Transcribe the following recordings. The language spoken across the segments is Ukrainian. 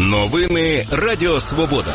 Новини Радіо Свобода.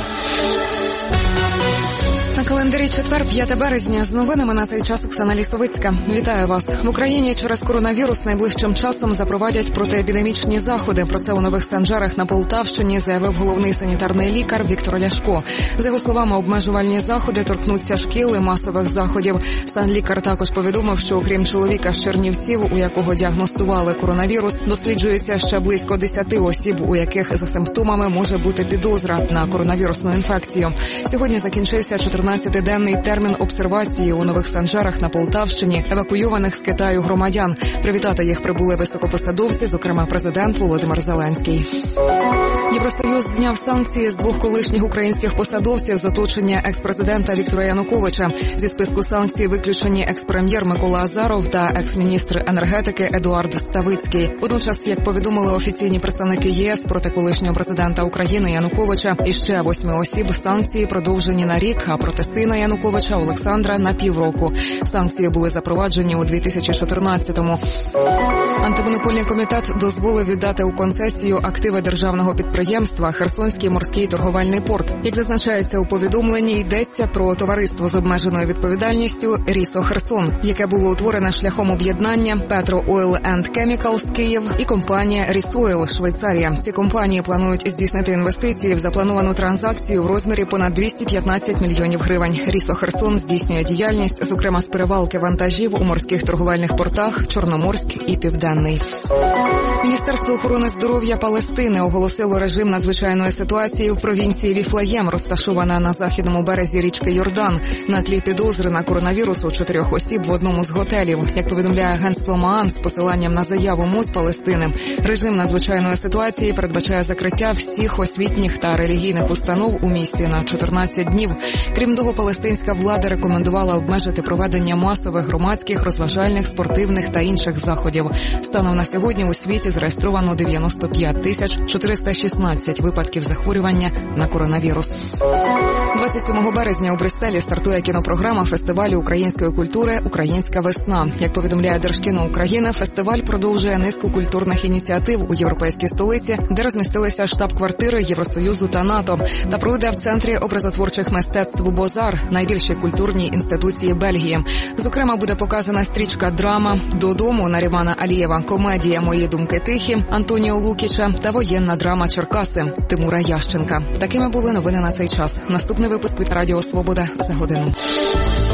На календарі четвер, 5 березня. З новинами на цей час Оксана Лісовицька. Вітаю вас. В Україні через коронавірус найближчим часом запровадять протиепідемічні заходи. Про це у Нових Санжарах на Полтавщині заявив головний санітарний лікар Віктор Ляшко. За його словами, обмежувальні заходи торкнуться шкіл і масових заходів. Санлікар також повідомив, що окрім чоловіка з Чернівців, у якого діагностували коронавірус, досліджується ще близько 10 осіб, у яких за симптомами може бути підозра на коронавірусну інфекцію. Сьогодні закінчився 14-денний термін обсервації у Нових Санжарах на Полтавщині евакуйованих з Китаю громадян. Привітати їх прибули високопосадовці, зокрема президент Володимир Зеленський. Євросоюз зняв санкції з 2 колишніх українських посадовців з оточення екс-президента Віктора Януковича. Зі списку санкцій виключені екс-прем'єр Микола Азаров та екс-міністр енергетики Едуард Ставицький. Водночас, як повідомили офіційні представники ЄС, проти колишнього президента України Януковича і ще 8 осіб санкції продовжені на рік, а проти сина Януковича Олександра на півроку. Санкції були запроваджені у 2014-му. Антимонопольний комітет дозволив віддати у концесію активи державного підприємства «Херсонський морський торговельний порт». Як зазначається у повідомленні, йдеться про товариство з обмеженою відповідальністю «Рісо Херсон», яке було утворене шляхом об'єднання «Петро Ойл енд Кемікалс» Київ і компанія «Рісойл» Швейцарія. Ці компанії планують здійснити інвестиції в заплановану транзакцію в розмірі понад 215 мільйонів гривень. «Рісо Херсон» здійснює діяльність, зокрема з перевалки вантажів у морських торговельних портах Чорноморськ і Південний. Міністерство охорони здоров'я Палестини оголосило режим надзвичайної ситуації в провінції Віфлеєм, розташована на західному березі річки Йордан, на тлі підозри на коронавірус у 4 осіб в одному з готелів. Як повідомляє агентство МААН з посиланням на заяву МОЗ Палестини, режим надзвичайної ситуації передбачає закриття всіх освітніх та релігійних установ у місті на 14 днів. Крім того, палестинська влада рекомендувала обмежити проведення масових громадських, розважальних, спортивних та інших заходів. Станом на сьогодні у світі зареєстровано 95 416 випадків захворювання на коронавірус. 27 березня у Брюсселі стартує кінопрограма фестивалю української культури «Українська весна». Як повідомляє Держкіно України, фестиваль продовжує низку культурних ініціатив у європейській столиці, де розмістилися штаб-квартири Євросоюзу та НАТО, та пройде в Центрі образотворчих мистецтв «Бозар», найбільшій культурній інституції Бельгії. Зокрема, буде показана стрічка «Драма», «Додому» Нарімана Алієва, комедія «Мої думки тихі» Антоніо Лукіча та воєнна драма «Черкаси» Тимура Ященка. Такими були новини на цей час. Наступний випуск від Радіо Свобода за годину.